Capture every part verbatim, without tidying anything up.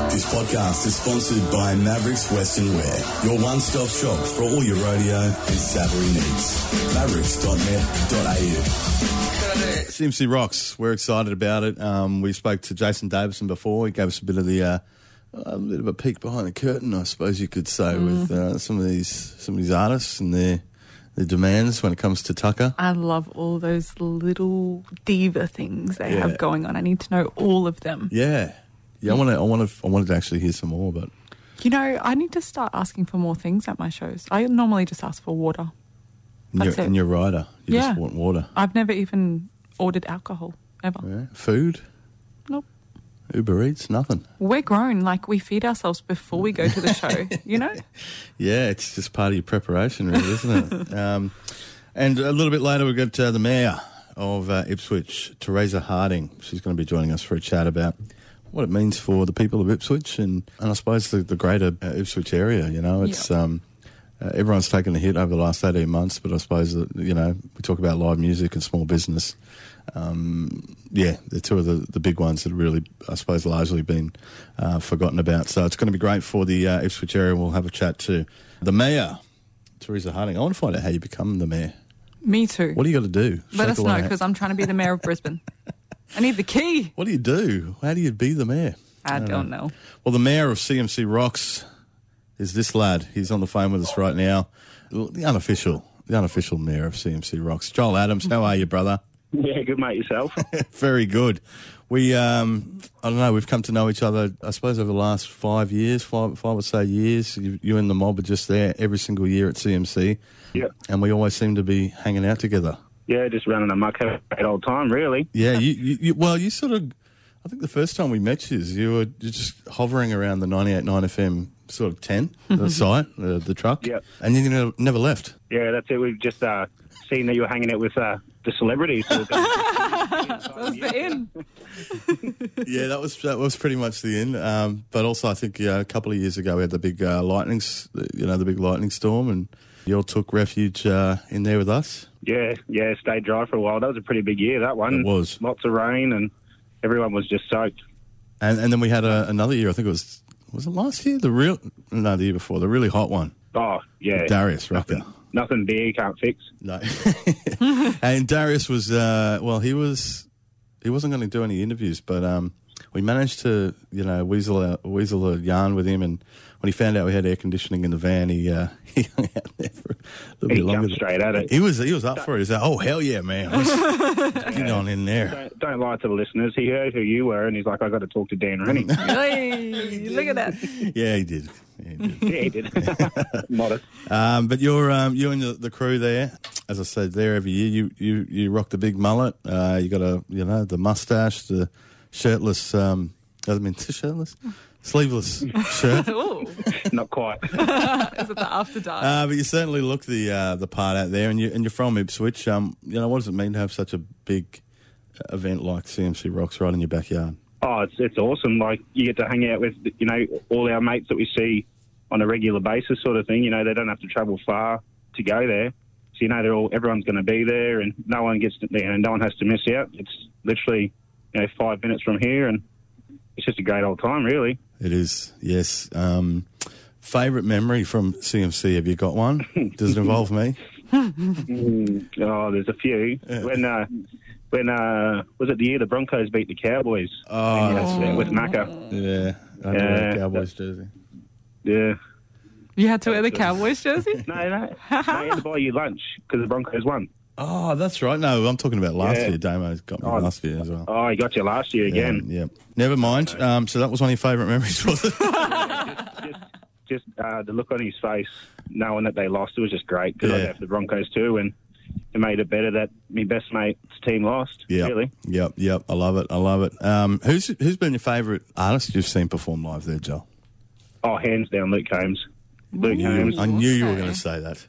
This podcast is sponsored by Mavericks Western Wear, your one-stop shop for all your rodeo and saddlery needs. mavericks dot net dot a u. C M C Rocks, we're excited about it. Um, we spoke to Jason Davison before. He gave us a bit of the uh, a bit of a peek behind the curtain, I suppose you could say, mm. with uh, some of these some of these artists and their their demands when it comes to tucker. I love all those little diva things they Yeah. have going on. I need to know all of them. Yeah, yeah. I want to. I want to. I wanted to actually hear some more, but You know, I need to start asking for more things at my shows. I normally just ask for water. and That's you're, it. and you're a rider. You Yeah. just want water. I've never even ordered alcohol, ever. Yeah. Food, Nope. Uber Eats, nothing. We're grown. Like, we feed ourselves before we go to the show, you know? Yeah, it's just part of your preparation, really, isn't it? Um, and a little bit later, we've got uh, the mayor of uh, Ipswich, Teresa Harding. She's going to be joining us for a chat about what it means for the people of Ipswich and, and I suppose the, the greater uh, Ipswich area. You know, it's Yep. um, uh, everyone's taken a hit over the last eighteen months, but I suppose that, you know, we talk about live music and small business. Um, yeah, they're two of the, the big ones that have really, I suppose, largely been uh, forgotten about. So it's going to be great for the uh, Ipswich area. We'll have a chat to the mayor, Teresa Harding. I want to find out how you become the mayor. Me too. What do you got to do? Let Shake us all know, that. because I'm trying to be the mayor of Brisbane. I need the key. What do you do? How do you be the mayor? I don't know. Well, the mayor of C M C Rocks is this lad. He's on the phone with us right now. The unofficial, the unofficial mayor of C M C Rocks, Joel Adams. How are you, brother? Yeah, good mate, yourself. Very good. We, um, I don't know, we've come to know each other, I suppose, over the last five years, five, five or so years. You, you and the mob are just there every single year at C M C. Yep. And we always seem to be hanging out together. Yeah, just running amok, having a great old time, really. Yeah, you, you, you, well, you sort of, I think the first time we met you, you were just hovering around the ninety-eight point nine F M sort of tent, the site, uh, the truck. Yep. And you never, never left. Yeah, that's it. We've just uh, seen that you were hanging out with uh, the celebrities. So That was the end. Yeah, that was that was pretty much the end. Um, but also, I think yeah, a couple of years ago we had the big uh, lightning, s- you know, the big lightning storm, and you all took refuge uh, in there with us. yeah, yeah, stayed dry for a while. That was a pretty big year, that one. It was. Lots of rain and everyone was just soaked. And and then we had a, another year. I think it was was it last year? The real no, the year before, the really hot one. Oh, yeah. Darius Rucker. Nothing, nothing beer you can't fix. No. And Darius was uh, well, he was he wasn't going to do any interviews, but um, we managed to you know weasel a, weasel a yarn with him, and when he found out we had air conditioning in the van, he uh, he hung out there for a little He bit longer. jumped straight at it. He was he was up for it. He's like, oh hell yeah, man, Let's get on in there. Don't, don't lie to the listeners. He heard who you were and he's like, I got to talk to Dan Rennie. Hey, look at that. Yeah, he did. Yeah, he did. Yeah, he did. Modest. Um, but you're um, you and the, the crew there, as I said, there every year. You you you rock the big mullet. Uh, you got a you know the mustache, the shirtless. Um, I mean, shirtless, sleeveless shirt. Ooh. Not quite. Is it the after dark? Uh, but you certainly look the uh, the part out there, and you and you're from Ipswich. Um, you know, what does it mean to have such a big event like C M C Rocks right in your backyard? Oh, it's it's awesome. Like, you get to hang out with, you know, all our mates that we see on a regular basis sort of thing. You know, they don't have to travel far to go there. So, you know, they're all, everyone's going to be there and no one gets to, you know, no one has to miss out. It's literally, you know, five minutes from here and it's just a great old time, really. It is, yes. Um, favourite memory from C M C, have you got one? Does it involve me? Mm, oh, there's a few. When, uh, when uh, was it the year the Broncos beat the Cowboys? Oh, that's Yeah, right. with Macca. Yeah, I know Yeah. that Cowboys jersey. Yeah. You had to wear the Cowboys jersey? No, no. no, you had to buy you lunch because the Broncos won. Oh, that's right. No, I'm talking about last Yeah. year. Damo's got me Oh, last year as well. Oh, he got you last year Yeah, again. yeah. Never mind. Um, so that was one of your favourite memories, was it? just just uh, the look on his face, knowing that they lost, it was just great because I Yeah. go for the Broncos too, and it made it better that my best mate's team lost. Yeah, Really. Yep, yep. I love it. I love it. Um, who's who's been your favourite artist you've seen perform live there, Joel? Oh, hands down, Luke Combs. Luke Combs. I knew you were Okay. going to say that.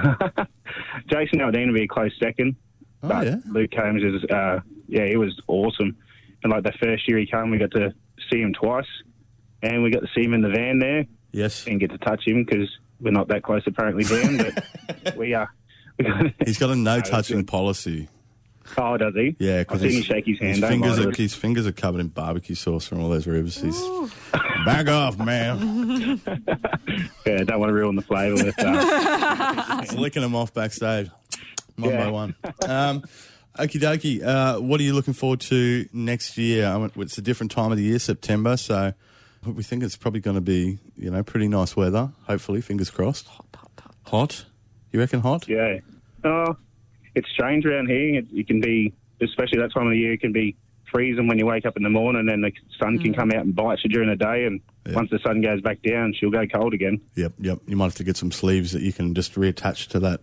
Jason Aldean would be a close second. Oh, but yeah? Luke Combs is, uh, yeah, he was awesome. And like the first year he came, we got to see him twice, and we got to see him in the van there. Yes. Didn't get to touch him because we're not that close apparently, Dan. But we are. Uh, He's got a no-touching policy. oh, does he? Yeah, I've because seen him shake his hand. his don't fingers mind are it. his fingers are covered in barbecue sauce from all those ribs. He's Back off, man. Yeah, don't want to ruin the flavour with uh, Licking them off backstage, one Yeah. by one. Um, okie dokie. Uh, what are you looking forward to next year? I mean, it's a different time of the year, September, so we think it's probably going to be, you know, pretty nice weather. Hopefully, fingers crossed. Hot, hot, hot. Hot? You reckon hot? yeah. Oh, it's strange around here. It, it can be, especially that time of the year, it can be freezing when you wake up in the morning, and the sun can come out and bite you during the day, and Yeah. once the sun goes back down, she'll go cold again. Yep, yep. You might have to get some sleeves that you can just reattach to that.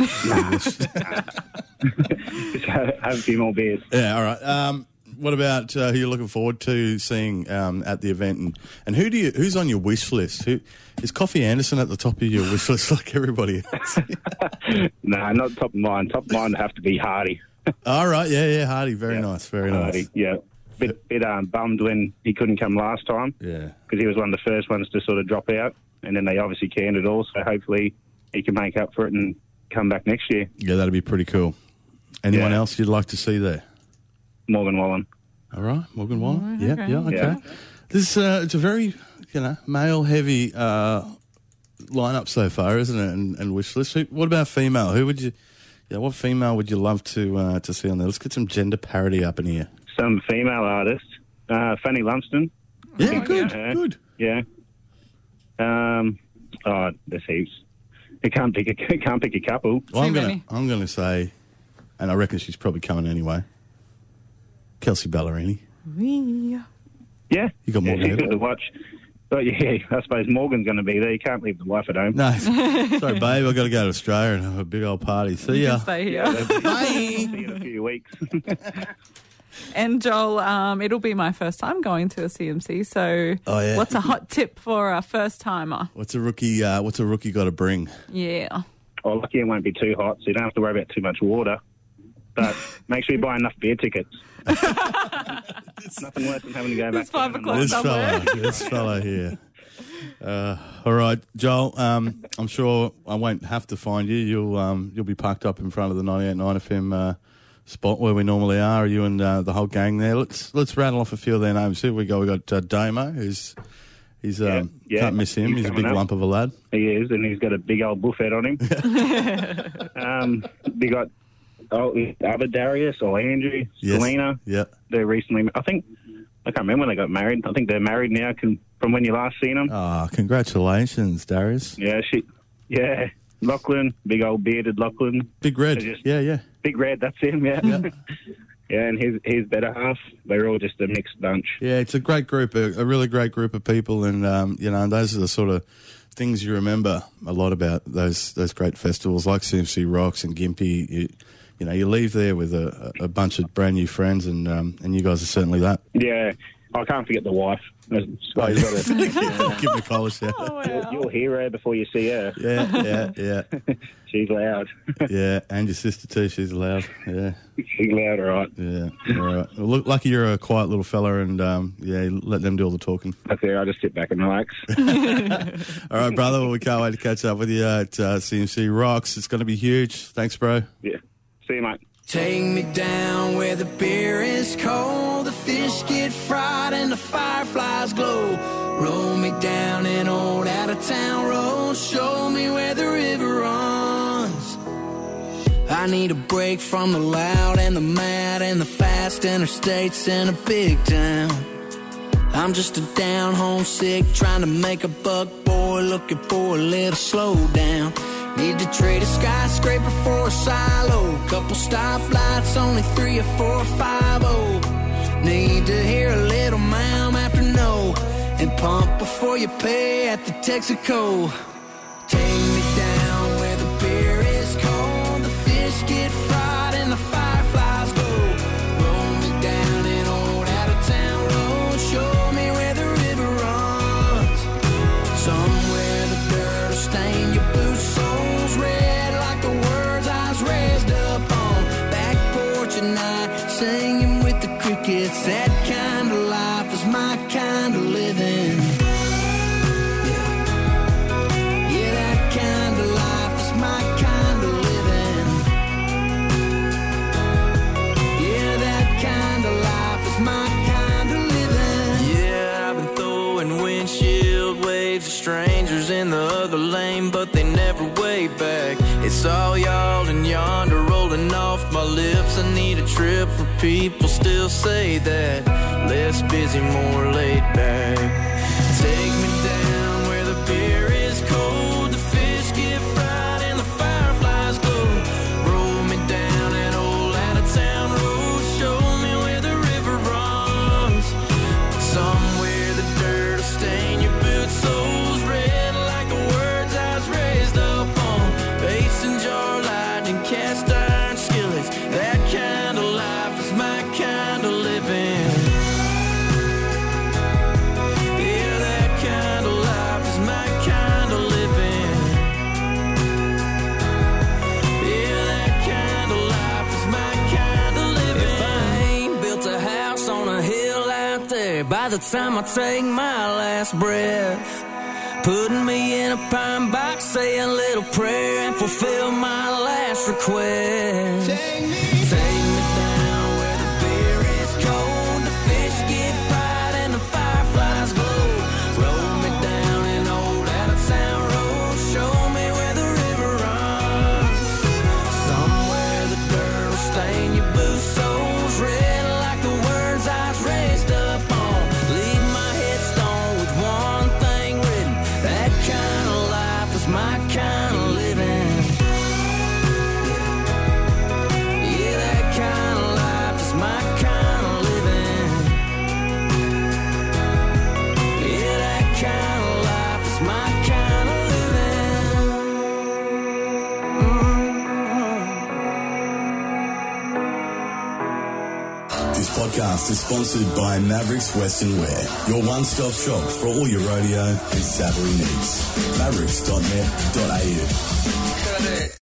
Just have, have a few more beers. Yeah, all right. Um, what about uh, who you're looking forward to seeing um, at the event, and, and who do you who's on your wish list? Who is Coffee Anderson at the top of your wish list like everybody else? No, not top of mine. Top of mine would have to be Hardy. All right, yeah, yeah, Hardy, very Yeah. nice, very Hardy, nice. yeah. Bit, bit um, bummed when he couldn't come last time Yeah, because he was one of the first ones to sort of drop out, and then they obviously canned it all, so hopefully he can make up for it and come back next year. yeah, that'd be pretty cool. Anyone Yeah. else you'd like to see there? Morgan Wallen. All right, Morgan Wallen. Right, Yeah, okay. yeah, okay. Yeah. This uh, it's a very you know male heavy uh, lineup so far, isn't it? And, and wish list. Who, what about female? Who would you? Yeah, what female would you love to uh, to see on there? Let's get some gender parity up in here. Some female artist, uh, Fanny Lumsden. Yeah, Think good, about her. good. Yeah. Um. Oh, there's heaps. You can't pick a can't pick a couple. Well, I'm Too gonna many. I'm gonna say, and I reckon she's probably coming anyway. Kelsey Ballerini. Wee. Yeah. You got yeah, Morgan she's Edwards. good to watch. But yeah, I suppose Morgan's going to be there. You can't leave the wife at home. No, sorry, babe. I've got to go to Australia and have a big old party. See You ya. can stay here. See you in a few weeks. And Joel, um, it'll be my first time going to a C M C. So, Oh, yeah. what's a hot tip for a first timer? What's a rookie? Uh, what's a rookie got to bring? Yeah. Oh, lucky it won't be too hot, so you don't have to worry about too much water. But make sure you buy enough beer tickets. Nothing worse than having to go back. It's five down o'clock. and This somewhere. fella, this fella here. Uh, all right, Joel. Um, I'm sure I won't have to find you. You'll um, you'll be parked up in front of the ninety-eight point nine F M uh, spot where we normally are. You and uh, the whole gang there. Let's let's rattle off a few of their names. Here we go. We got uh, Damo, who's he's um, Yeah, yeah. can't miss him. He's He's a coming big up. lump of a lad. He is, and he's got a big old buffet on him. um, we got oh, other Darius or Andrew, Yes. Selena. Yeah. They're recently, I think, I can't remember when they got married. I think they're married now can, from when you last seen them. Ah, congratulations, Darius. Yeah, she, yeah. Lachlan, big old bearded Lachlan. Big Red. They're just- Yeah, yeah. Big Red, that's him, yeah. Yeah, and his, his better half. They're all just a mixed bunch. Yeah, it's a great group, a, a really great group of people, and um, you know, those are the sort of things you remember a lot about those those great festivals like C M C Rocks and Gympie. You, you know, you leave there with a, a bunch of brand new friends, and um, and you guys are certainly that. Yeah, I can't forget the wife. Oh, You've got to, Give me a call, yeah. Oh, you'll, wow. you'll hear her before you see her. Yeah, yeah, yeah, She's loud. yeah, and your sister too. She's loud. Yeah, She's loud, all right. yeah. All right. Well, look, lucky you're a quiet little fella, and um, yeah, let them do all the talking. That's it. I just sit back and relax. All right, brother. Well, we can't wait to catch up with you at uh, C M C Rocks. It's going to be huge. Thanks, bro. Yeah. See you, mate. Take me down where the beer is cold, the fish get fried and the fireflies glow. Roll me down an old out-of-town road, show me where the river runs. I need a break from the loud and the mad and the fast interstates in a big town. I'm just a down homesick trying to make a buck boy looking for a little slowdown. Need to trade a skyscraper for a silo. Couple stoplights, only three or four or five oh. Need to hear a little mom after no, and pump before you pay at the Texaco. Take me down where the beer is cold, the fish get fried and the fireflies glow. Roll me down an old out-of-town road, show me where the river runs. Somewhere the dirt will stain your boot soles red like the words I was raised up on. Back porch at night, singing with the crickets. That kind of life is my kind of living. Yeah, yeah, that kind of life is my kind of living. Yeah, that kind of life is my kind of living. Yeah, I've been throwing windshields waves of strangers in the other lane, but they never wave back. It's all y'all and yonder rolling off my lips. I need a trip where people still say that. Less busy, more laid back. Take me down where the beer is cold, the fish get fried and the fireflies glow. Roll me down that old out-of-town road, show me where the river runs. Somewhere the dirt will stain your boot soles red like the words I was raised up on. Mason jar lightning, cast iron skillets. That kind of life is my kind of living. Yeah, that kind of life is my kind of living. Yeah, that kind of life is my kind of living. If I ain't built a house on a hill out there, by the time I take my last breath, putting me in a pine box, say a little prayer and fulfill my last request. Take me, take me down where the beer is cold, the fish get fried and the fireflies glow. Roll me down an old out-of-town road, show me where the river runs. Somewhere the dirt will stain your boot soles red like the words I was raised up on. Leave my headstone with one thing written. That kind of life is my kind of living. Yeah, that kind of life is my kind of living. Yeah, that kind of life is my kind of living. This podcast is sponsored by Mavericks Western Wear, your one-stop shop for all your rodeo and saddlery needs. mavericks dot net dot a u